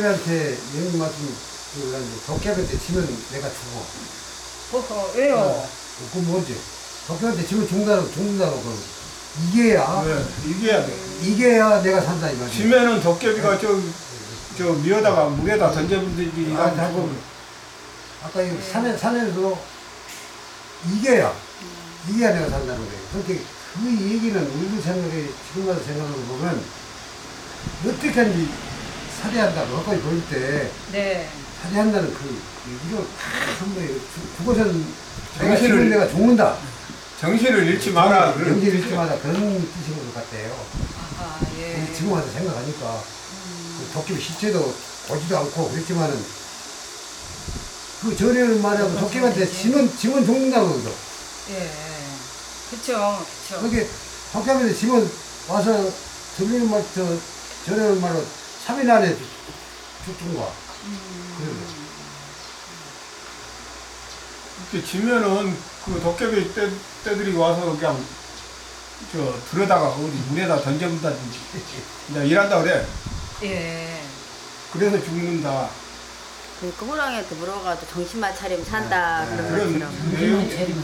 도깨비한테 여행 말씀 드리는데 도깨비한테 지면 내가 죽어. 허허, 왜요? 그 뭐지? 도깨비한테 지면 죽는다고 그러고. 이게야. 왜? 이겨야 돼. 이게야 내가 산다 이 말이야. 지면은 도깨비가 저 미어다가 물에다 던져버리기 아, 자꾸 아까 이 산에서 이게야. 이게야 내가 산다는 거예요. 그렇게 그 얘기는 우리도 생각해 지금 와서 생각해 보면 어떻게든지 살해한다고 거기 보일 때 네. 살해한다는 그 얘기를 한 거예요. 그것은 내가 정신을- 지금 내가 죽는다. 정신을 잃지 마라. 그런 영질 뜻이죠. 일지마다 그런 뜻인 것 같아요. 아하, 예. 근데 지금 와서 생각하니까 그 도깨비 시체도 보지도 않고 그랬지만은 그 전에는 말하면 도깨비한테 지면 죽는다고 그러죠. 예. 그쵸, 그쵸. 그게 도깨비한테 지면 와서 들리는 말, 전에는 말로 3일 안에 죽는 거야. 그래요. 이렇게 지면은 그 도깨비 떼들이 와서 그냥 들여다가 어디 물에다 던져본다든지 그냥 일한다 그래. 예. 그래서 죽는다. 그러니까 호랑이한테 물어가지고 정신만 차리면 산다 네. 그런 그런 것처럼. 내용.